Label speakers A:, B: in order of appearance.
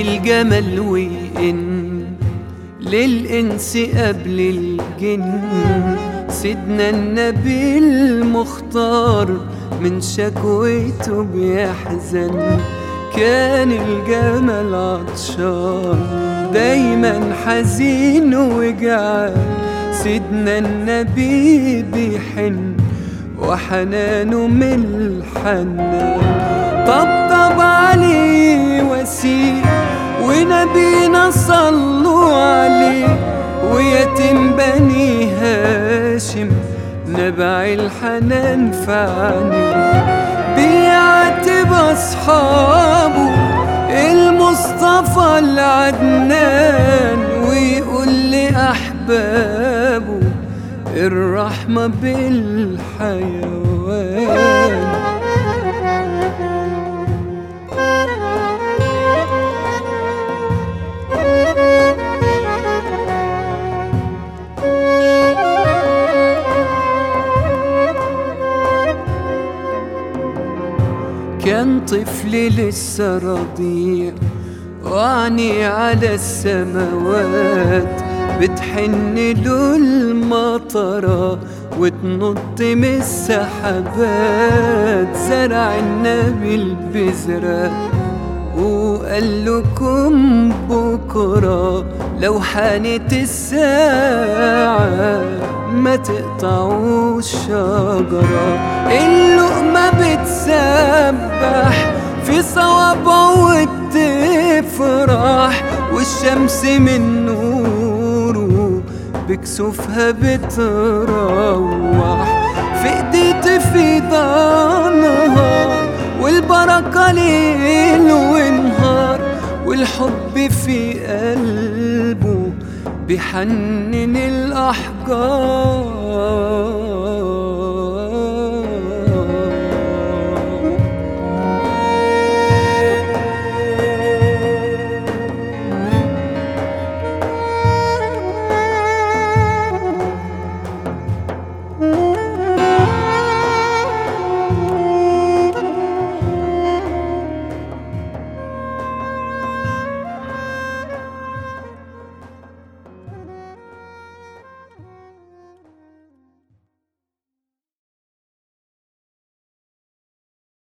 A: الجمل ويئن للإنس قبل الجن. سيدنا النبي المختار من شكوته بيحزن، كان الجمل عطشان دايما حزين وجعان. سيدنا النبي بيحن وحنانه من الحنان، طبطب عليه وسيء ونبينا صلوا عليه. ويتم بني هاشم نبع الحنان في عينيه، بيعاتب أصحابه المصطفى العدنان، ويقول لأحبابه الرحمة بالحيوان. كان طفل لسه رضيع وعينيه على السماوات، بتحن له المطرة وتنط من السحابات. زرع النبي البذرة وقال لكم بكرة لو حانت الساعة ما تقطعوا الشجرة. اللقمة بتسبح في صوابعه وبتفرح، والشمس من نوره بكسوفها بتروح. في ايديه تفيض نهار والبركة ليل ونهار، والحب في قلبه بيحنن الأحجار.